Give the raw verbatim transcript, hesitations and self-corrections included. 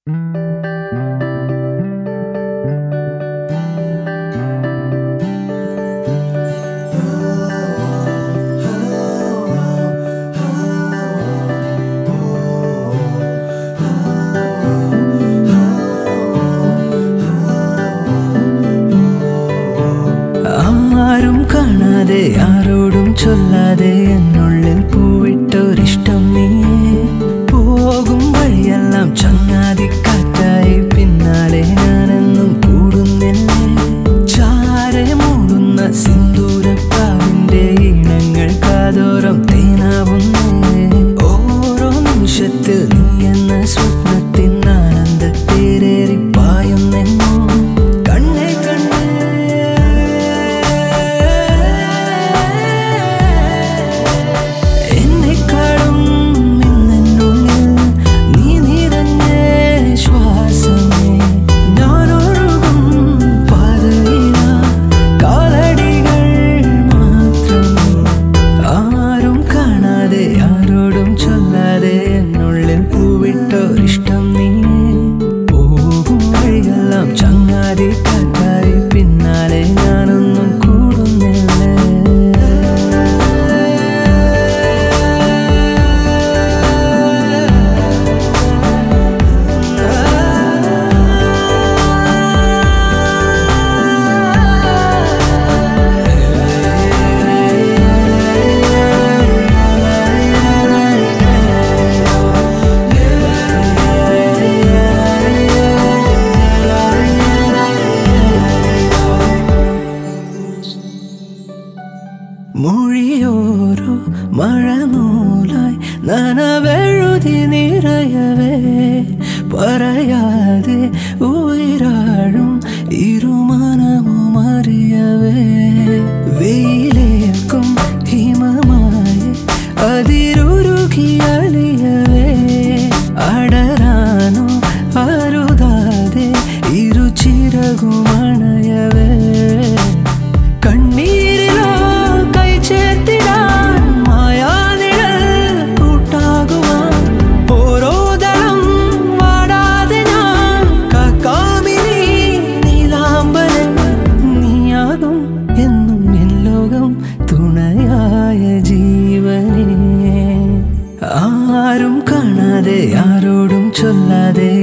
ആരും കാണാതെ ആരോടും ചൊല്ലാതെ എന്നുള്ളിൽ പൂവിട്ടൊരിഷ്ടം നീയേ. പോകും വഴിയെല്ലാം ചങ്ങാതിക്കാറ്റായി പിന്നാലെ ഞാനെന്നും കൂടുന്നില്ലേ. ചാരെ മൂടുന്ന സിന്ദൂരപ്പാവിന്റെ ഈണങ്ങൾ കാതോരം തേനാവുന്നേ. ഓരോ നിമിഷത്തിൽ നീ എന്ന സ്വപ്നത്തിൻ ആനന്ദത്തേരേറി പായുന്നെന്നോ. കണ്ണേ കണ്ണേ ഇഷ്ടം നീയേ. പോകും വഴിയെല്ലാം ചങ്ങാതി കാറ്റായി പിന്നാലെ ഞാനൊന്നും കൂടുന്നില്ലേ. മൊഴിയോരോ മഴനൂലായി നനവെഴുതി നിറയവേ. പറയാതെ ഉയരാഴും ഇരുമനമും അറിയവേ. വെയിലേക്കും ഹിമമായി അതിരുരുകി അലിയവേ. അടരാനോ അരുതാതെ ഇരുചിറകുമണയവേ. കണ്ണീരിലോ ചേർത്തിടാൻ മായാനിഴൽ കൂട്ടാകുവാൻ. ഓരോ ദളം വാടാതെ ഞാൻ കാക്കാമിനി നീലാംബരൻ. നീയാകും എന്നും എൻ ലോകം തുണയായ ജീവനേ. ആരും കാണാതെ ആരോടും ചൊല്ലാതെ